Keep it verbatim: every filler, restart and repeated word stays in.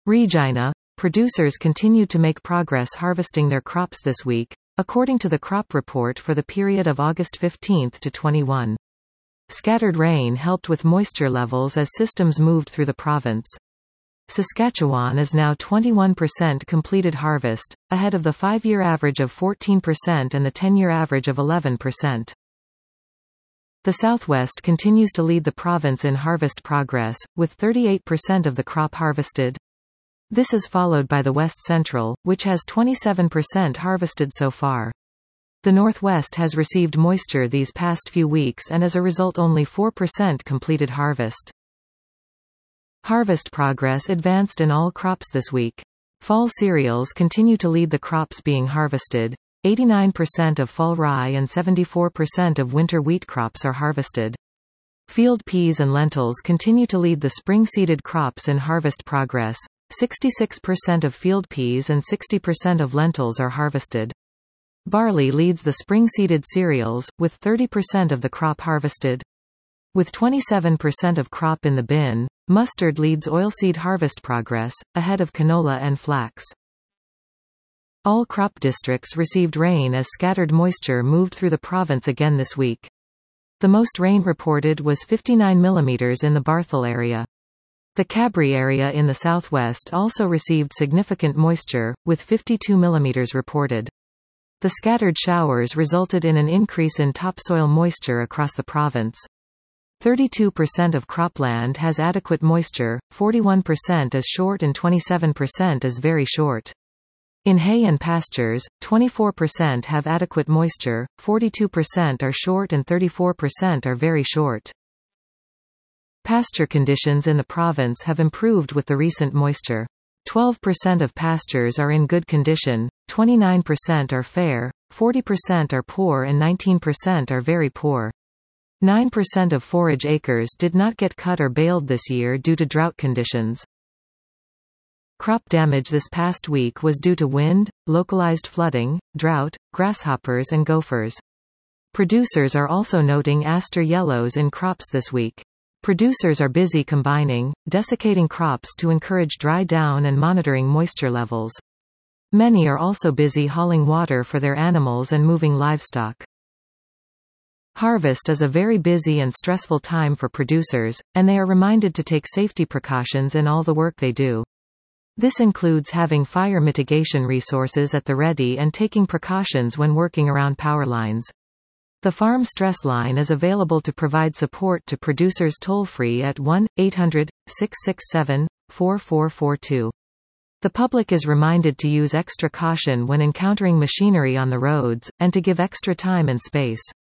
Regina. Producers continued to make progress harvesting their crops this week, according to the crop report for the period of August fifteenth to twenty-first. Scattered rain helped with moisture levels as systems moved through the province. Saskatchewan is now twenty-one percent completed harvest, ahead of the five-year average of fourteen percent and the ten-year average of eleven percent. The Southwest continues to lead the province in harvest progress, with thirty-eight percent of the crop harvested. This is followed by the West Central, which has twenty-seven percent harvested so far. The Northwest has received moisture these past few weeks and as a result only four percent completed harvest. Harvest progress advanced in all crops this week. Fall cereals continue to lead the crops being harvested. eighty-nine percent of fall rye and seventy-four percent of winter wheat crops are harvested. Field peas and lentils continue to lead the spring-seeded crops in harvest progress. sixty-six percent of field peas and sixty percent of lentils are harvested. Barley leads the spring-seeded cereals, with thirty percent of the crop harvested. With twenty-seven percent of crop in the bin, mustard leads oilseed harvest progress, ahead of canola and flax. All crop districts received rain as scattered moisture moved through the province again this week. The most rain reported was fifty-nine millimeters in the Barthel area. The Cabri area in the southwest also received significant moisture, with fifty-two millimeters reported. The scattered showers resulted in an increase in topsoil moisture across the province. thirty-two percent of cropland has adequate moisture, forty-one percent is short and twenty-seven percent is very short. In hay and pastures, twenty-four percent have adequate moisture, forty-two percent are short and thirty-four percent are very short. Pasture conditions in the province have improved with the recent moisture. twelve percent of pastures are in good condition, twenty-nine percent are fair, forty percent are poor and nineteen percent are very poor. nine percent of forage acres did not get cut or baled this year due to drought conditions. Crop damage this past week was due to wind, localized flooding, drought, grasshoppers and gophers. Producers are also noting aster yellows in crops this week. Producers are busy combining, desiccating crops to encourage dry down and monitoring moisture levels. Many are also busy hauling water for their animals and moving livestock. Harvest is a very busy and stressful time for producers, and they are reminded to take safety precautions in all the work they do. This includes having fire mitigation resources at the ready and taking precautions when working around power lines. The Farm Stress Line is available to provide support to producers toll-free at one eight hundred, six six seven, four four four two. The public is reminded to use extra caution when encountering machinery on the roads, and to give extra time and space.